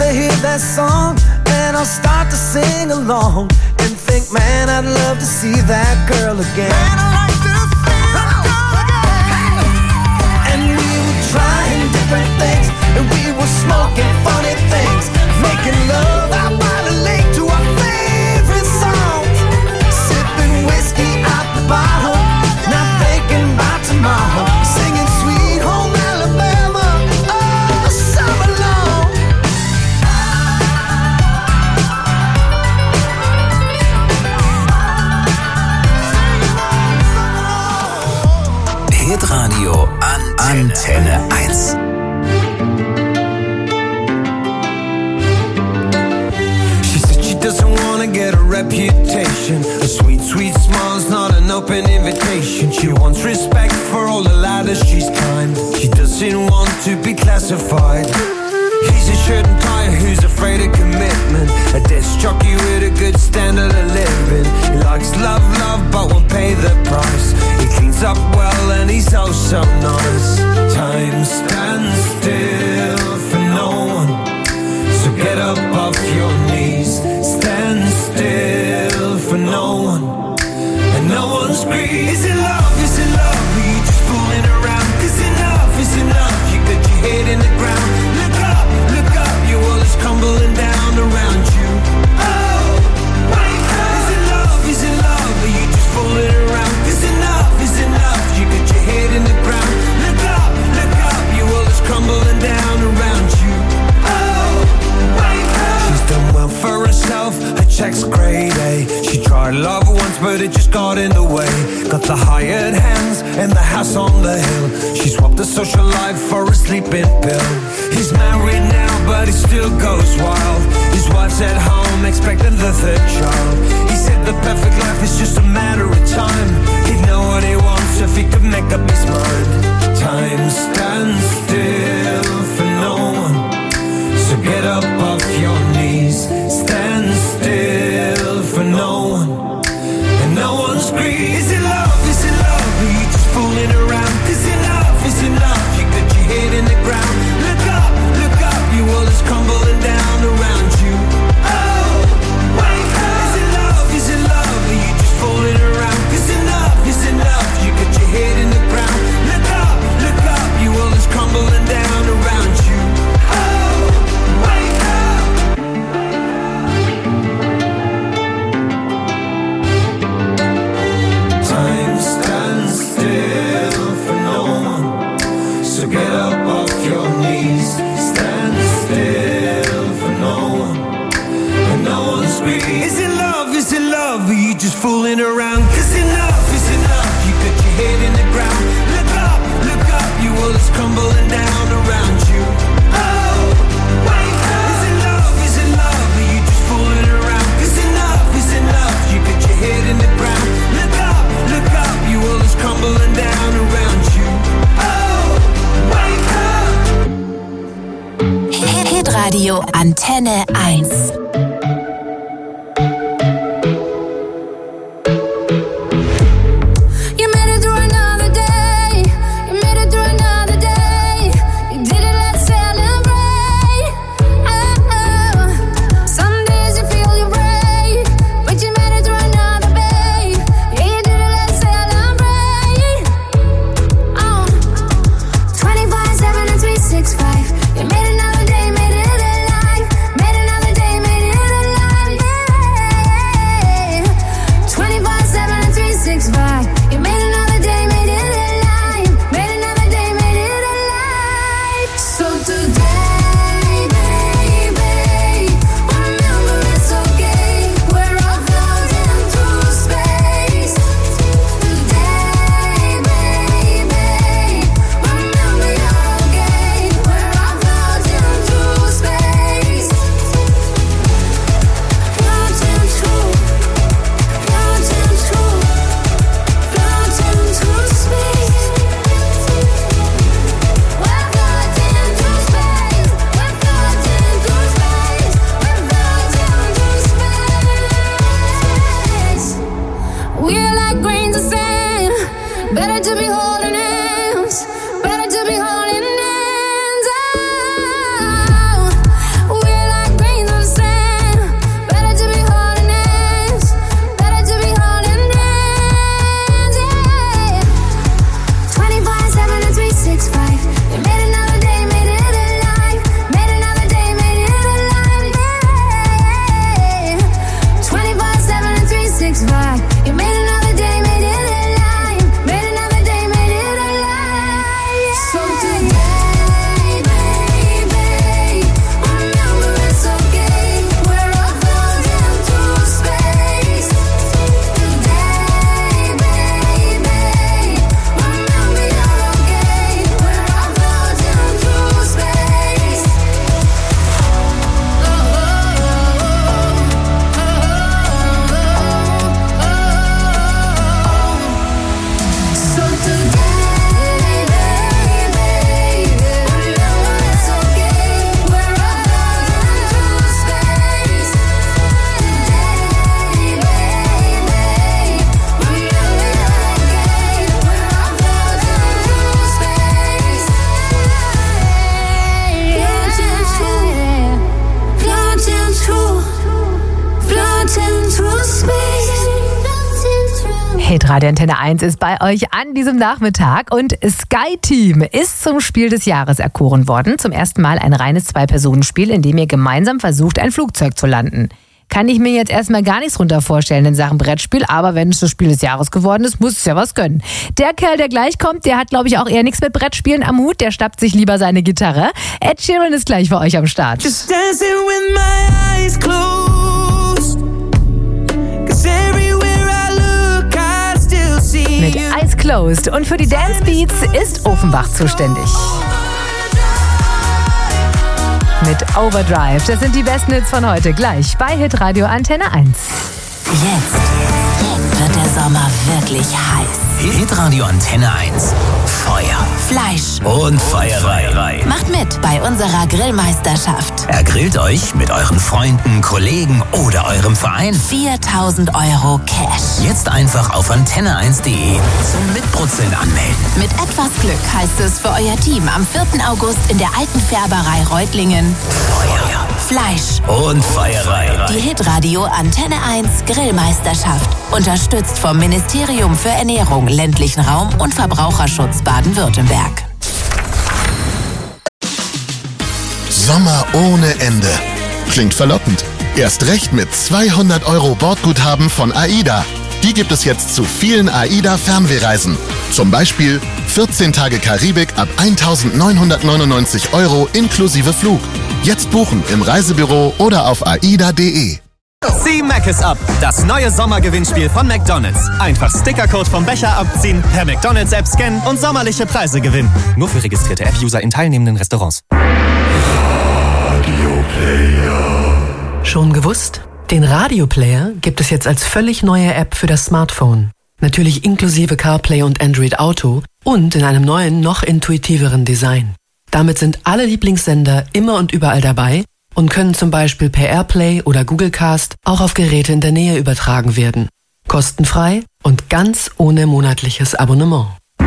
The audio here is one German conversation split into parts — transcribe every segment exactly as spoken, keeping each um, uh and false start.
I hear that song and I'll start to sing along and think, man, I'd love to see that girl again. Man, I like to see that girl again. And we were trying different things, and we were smoking funny things, making love out by the lake to our favorite songs, sipping whiskey out the bottle, not thinking about tomorrow, singing Sweet Home Alabama all summer long. Hitradio Antenne eins. Doesn't wanna get a reputation. A sweet, sweet smile's not an open invitation. She wants respect for all the ladders she's climbed. She doesn't want to be classified. He's a shirt and tie who's afraid of commitment. A disc jockey with a good standard of living. He likes love, love, but won't pay the price. He cleans up well and he's oh so nice. Time stands still for no one, so get up off your knees. Stand still for no one, and no one's greedy. Is it love, is it love, or you just fooling around? Cause enough is enough, you got your head in the ground. Look up, look up, your world is crumbling down around you. Oh, wake up. Is it love, is it love, or you just fooling around? Cause enough is enough, you got your head in the ground. Look up, look up, your world is crumbling down around you. Oh, wake up. She's done well for herself, her check's grade A. She tried love once but it just got in the way. Got the hired hands and the house on the hill. She swapped the social life for a sleeping pill. He's married now but he still goes wild. His wife's at home expecting the third child. He said the perfect life is just a matter of time. He'd know what he wants if he could make up his mind. Time stands still for no one, so get up off your knees. Stand still for no one, and no one's greedy. Is it love, is it love, or you just fooling around? Cause enough is enough, you got your head in the ground. Look up, look up, your world is crumbling down around you. Oh, wake up. Is it love, is it love, or you just fooling around? Cause enough is enough, you got your head in the ground. Look up, look up, your world is crumbling down around you. Oh, wake up. Time stands still for no one, so get up off your knees. Stand still for no one, and no one's greedy. Is it love, is it love, or you just fooling around? Cause enough is enough, you got your head in the ground. Look up, look up, your world is crumbling down around you. Oh, wake up. Is it love, is it love, or you just fooling around? Cause enough is enough, you got your head in the ground. Look up, look up, your world is crumbling down around you. Oh, wake up. Hitradio Antenne eins. twenty-five seven and three sixty-five. You made another day, made it alive. Made another day, made Hitradio Antenne eins ist bei euch an diesem Nachmittag und Sky Team ist zum Spiel des Jahres erkoren worden. Zum ersten Mal ein reines Zwei-Personen-Spiel, in dem ihr gemeinsam versucht, ein Flugzeug zu landen. Kann ich mir jetzt erstmal gar nichts drunter vorstellen in Sachen Brettspiel, aber wenn es das Spiel des Jahres geworden ist, muss es ja was gönnen. Der Kerl, der gleich kommt, der hat, glaube ich, auch eher nichts mit Brettspielen am Hut, der schnappt sich lieber seine Gitarre. Ed Sheeran ist gleich für euch am Start. Just dancing with my eyes closed. 'Cause everywhere I look, I still see Mit you. Eyes Closed. Und für die Dance Beats ist Offenbach zuständig. Mit Overdrive. Das sind die besten Hits von heute. Gleich bei Hitradio Antenne eins. Jetzt, jetzt wird der Sommer wirklich heiß. Hitradio Antenne eins. Feuer, Fleisch. und Feierei. Macht mit bei unserer Grillmeisterschaft. Er grillt euch mit euren Freunden, Kollegen oder eurem Verein. viertausend Euro Cash. Jetzt einfach auf antenne eins punkt de zum Mitprozent anmelden. Mit etwas Glück heißt es für euer Team am vierten August in der alten Färberei Reutlingen Feuer Fleisch. und Feierei. Die Hitradio Antenne eins Grillmeisterschaft. Unterstützt vom Ministerium für Ernährung, ländlichen Raum und Verbraucherschutz Baden-Württemberg. Sommer ohne Ende. Klingt verlockend. Erst recht mit zweihundert Euro Bordguthaben von AIDA. Die gibt es jetzt zu vielen AIDA-Fernwehreisen. Zum Beispiel vierzehn Tage Karibik ab eintausendneunhundertneunundneunzig Euro inklusive Flug. Jetzt buchen im Reisebüro oder auf aida punkt de. Zieh Mc's ab, das neue Sommergewinnspiel von McDonald's. Einfach Stickercode vom Becher abziehen, per McDonald's-App scannen und sommerliche Preise gewinnen. Nur für registrierte App-User in teilnehmenden Restaurants. Schon gewusst? Den Radioplayer gibt es jetzt als völlig neue App für das Smartphone. Natürlich inklusive CarPlay und Android Auto und in einem neuen, noch intuitiveren Design. Damit sind alle Lieblingssender immer und überall dabei und können zum Beispiel per AirPlay oder Google Cast auch auf Geräte in der Nähe übertragen werden. Kostenfrei und ganz ohne monatliches Abonnement.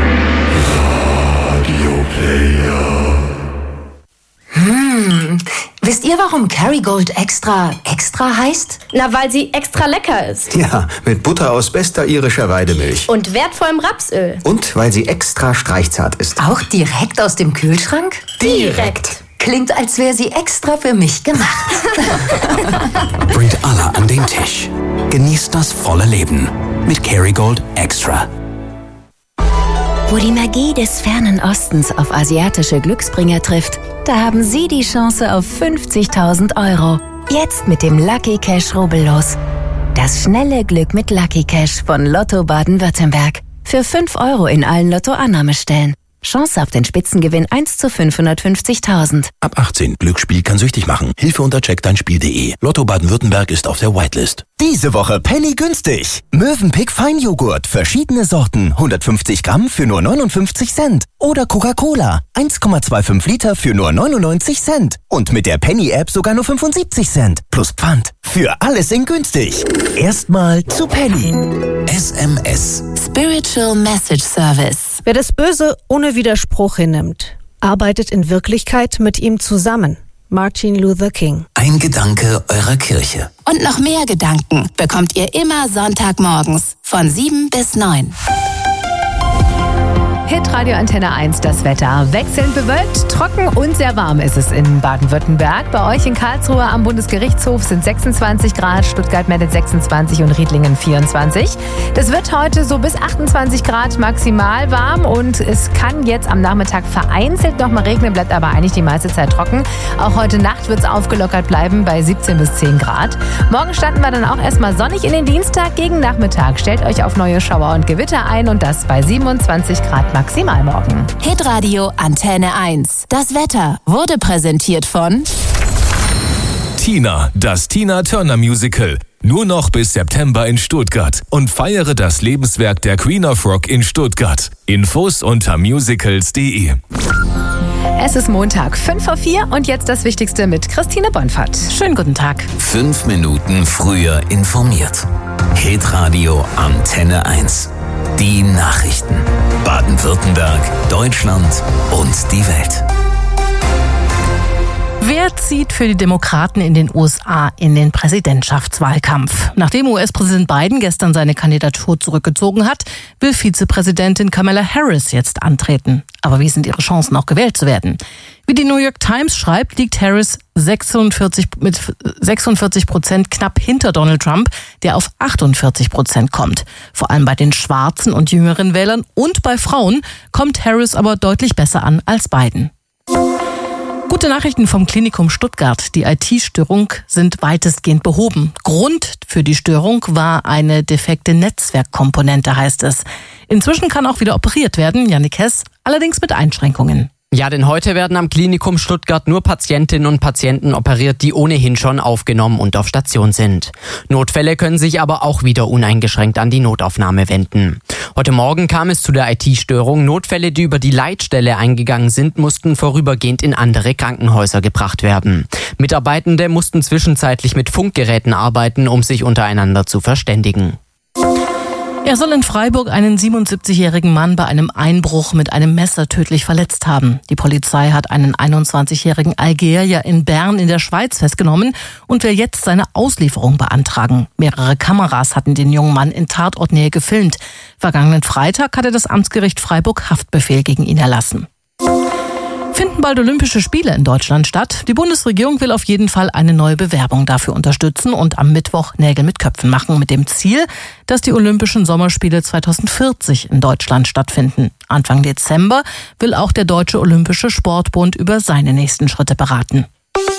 Hm, wisst ihr, warum Kerrygold Extra extra heißt? Na, weil sie extra lecker ist. Ja, mit Butter aus bester irischer Weidemilch. Und wertvollem Rapsöl. Und weil sie extra streichzart ist. Auch direkt aus dem Kühlschrank? Direkt. Klingt, als wäre sie extra für mich gemacht. Bringt alle an den Tisch. Genießt das volle Leben mit Kerrygold Extra. Wo die Magie des fernen Ostens auf asiatische Glücksbringer trifft, da haben Sie die Chance auf fünfzigtausend Euro. Jetzt mit dem Lucky Cash rubbellos. Das schnelle Glück mit Lucky Cash von Lotto Baden-Württemberg. Für fünf Euro in allen Lotto-Annahmestellen. Chance auf den Spitzengewinn eins zu fünfhundertfünfzigtausend. Ab achtzehn. Glücksspiel kann süchtig machen. Hilfe unter check dein Spiel punkt de. Lotto Baden-Württemberg ist auf der Whitelist. Diese Woche Penny günstig. Mövenpick Feinjoghurt, verschiedene Sorten, hundertfünfzig Gramm für nur neunundfünfzig Cent. Oder Coca-Cola, eins Komma fünfundzwanzig Liter für nur neunundneunzig Cent. Und mit der Penny-App sogar nur fünfundsiebzig Cent. Plus Pfand. Für alles in günstig. Erstmal zu Penny. S M S. Spiritual Message Service. Wer das Böse ohne Widerspruch hinnimmt, arbeitet in Wirklichkeit mit ihm zusammen. Martin Luther King. Ein Gedanke eurer Kirche. Und noch mehr Gedanken bekommt ihr immer Sonntagmorgens von sieben bis neun. Hitradio Antenne eins, das Wetter. Wechselnd bewölkt, trocken und sehr warm ist es in Baden-Württemberg. Bei euch in Karlsruhe am Bundesgerichtshof sind sechsundzwanzig Grad, Stuttgart meldet sechsundzwanzig und Riedlingen vierundzwanzig. Das wird heute so bis achtundzwanzig Grad maximal warm und es kann jetzt am Nachmittag vereinzelt noch mal regnen, bleibt aber eigentlich die meiste Zeit trocken. Auch heute Nacht wird es aufgelockert bleiben bei siebzehn bis zehn Grad. Morgen starten wir dann auch erstmal sonnig in den Dienstag. Gegen Nachmittag stellt euch auf neue Schauer und Gewitter ein und das bei siebenundzwanzig Grad maximal morgen. Hitradio Antenne eins. Das Wetter wurde präsentiert von Tina, das Tina Turner Musical. Nur noch bis September in Stuttgart und feiere das Lebenswerk der Queen of Rock in Stuttgart. Infos unter musicals punkt de. Es ist Montag, fünf vor vier und jetzt das Wichtigste mit Christine Bonfert. Schönen guten Tag. Fünf Minuten früher informiert. Hitradio Antenne eins. Die Nachrichten. Baden-Württemberg, Deutschland und die Welt. Wer zieht für die Demokraten in den U S A in den Präsidentschaftswahlkampf? Nachdem U S-Präsident Biden gestern seine Kandidatur zurückgezogen hat, will Vizepräsidentin Kamala Harris jetzt antreten. Aber wie sind ihre Chancen, auch gewählt zu werden? Wie die New York Times schreibt, liegt Harris sechsundvierzig, mit sechsundvierzig Prozent knapp hinter Donald Trump, der auf achtundvierzig Prozent kommt. Vor allem bei den schwarzen und jüngeren Wählern und bei Frauen kommt Harris aber deutlich besser an als Biden. Gute Nachrichten vom Klinikum Stuttgart. Die I T-Störung sind weitestgehend behoben. Grund für die Störung war eine defekte Netzwerkkomponente, heißt es. Inzwischen kann auch wieder operiert werden, Jannik Hess, allerdings mit Einschränkungen. Ja, denn heute werden am Klinikum Stuttgart nur Patientinnen und Patienten operiert, die ohnehin schon aufgenommen und auf Station sind. Notfälle können sich aber auch wieder uneingeschränkt an die Notaufnahme wenden. Heute Morgen kam es zu der I T-Störung. Notfälle, die über die Leitstelle eingegangen sind, mussten vorübergehend in andere Krankenhäuser gebracht werden. Mitarbeitende mussten zwischenzeitlich mit Funkgeräten arbeiten, um sich untereinander zu verständigen. Er soll in Freiburg einen siebenundsiebzigjährigen Mann bei einem Einbruch mit einem Messer tödlich verletzt haben. Die Polizei hat einen einundzwanzigjährigen Algerier in Bern in der Schweiz festgenommen und will jetzt seine Auslieferung beantragen. Mehrere Kameras hatten den jungen Mann in Tatortnähe gefilmt. Vergangenen Freitag hatte das Amtsgericht Freiburg Haftbefehl gegen ihn erlassen. Finden bald Olympische Spiele in Deutschland statt? Die Bundesregierung will auf jeden Fall eine neue Bewerbung dafür unterstützen und am Mittwoch Nägel mit Köpfen machen, mit dem Ziel, dass die Olympischen Sommerspiele zweitausendvierzig in Deutschland stattfinden. Anfang Dezember will auch der Deutsche Olympische Sportbund über seine nächsten Schritte beraten.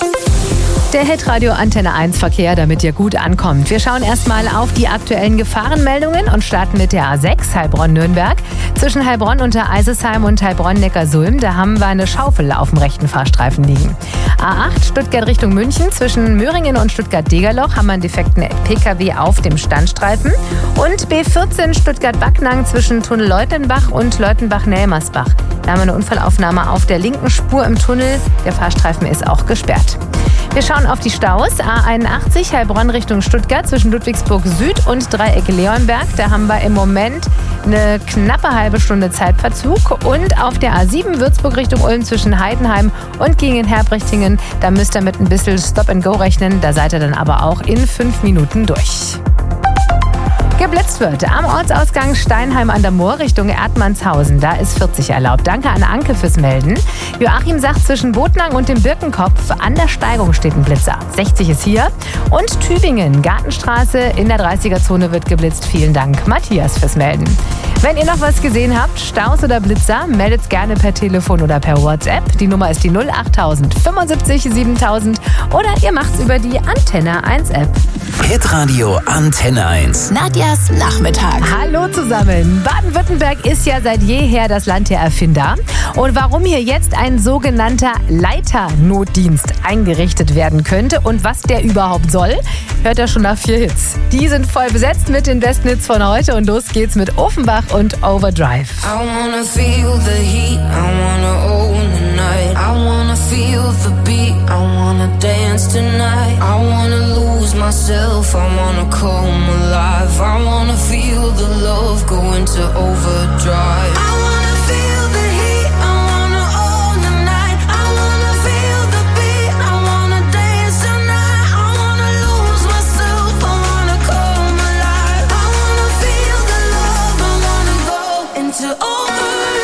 Der Hitradio Antenne eins Verkehr, damit ihr gut ankommt. Wir schauen erstmal auf die aktuellen Gefahrenmeldungen und starten mit der A sechs Heilbronn-Nürnberg. Zwischen Heilbronn unter Eisesheim und Heilbronn-Neckarsulm, da haben wir eine Schaufel auf dem rechten Fahrstreifen liegen. A acht Stuttgart Richtung München, zwischen Möhringen und Stuttgart-Degerloch haben wir einen defekten P K W auf dem Standstreifen. Und B vierzehn Stuttgart-Backnang zwischen Tunnel Leutenbach und Leutenbach-Nelmersbach. Da haben wir eine Unfallaufnahme auf der linken Spur im Tunnel. Der Fahrstreifen ist auch gesperrt. Wir schauen auf die Staus. A einundachtzig Heilbronn Richtung Stuttgart zwischen Ludwigsburg Süd und Dreieck Leonberg. Da haben wir im Moment eine knappe halbe Stunde Zeitverzug. Und auf der A sieben Würzburg Richtung Ulm zwischen Heidenheim und Gingen-Herbrichtingen. Da müsst ihr mit ein bisschen Stop and Go rechnen. Da seid ihr dann aber auch in fünf Minuten durch. Geblitzt wird am Ortsausgang Steinheim an der Moor Richtung Erdmannshausen. Da ist vierzig erlaubt. Danke an Anke fürs Melden. Joachim sagt, zwischen Botnang und dem Birkenkopf an der Steigung steht ein Blitzer. sechzig ist hier. Und Tübingen, Gartenstraße in der dreißiger-Zone wird geblitzt. Vielen Dank, Matthias, fürs Melden. Wenn ihr noch was gesehen habt, Staus oder Blitzer, meldet gerne per Telefon oder per WhatsApp. Die Nummer ist die null achttausend fünfundsiebzig siebentausend oder ihr macht's über die Antenne eins App. Hitradio Antenne eins. Nadjas Nachmittag. Hallo zusammen. Baden-Württemberg ist ja seit jeher das Land der Erfinder. Und warum hier jetzt ein sogenannter Leiternotdienst eingerichtet werden könnte und was der überhaupt soll, hört ihr schon nach vier Hits. Die sind voll besetzt mit den besten Hits von heute und los geht's mit Offenbach und Overdrive. I wanna feel the heat, I wanna own the night. I wanna feel the beat, I wanna dance tonight. I wanna lose myself, I wanna come alive. I wanna feel the love go into overdrive. I wanna feel the heat, I wanna own the night. I wanna feel the beat, I wanna dance tonight. I wanna lose myself, I wanna come alive. I wanna feel the love, I wanna go into overdrive.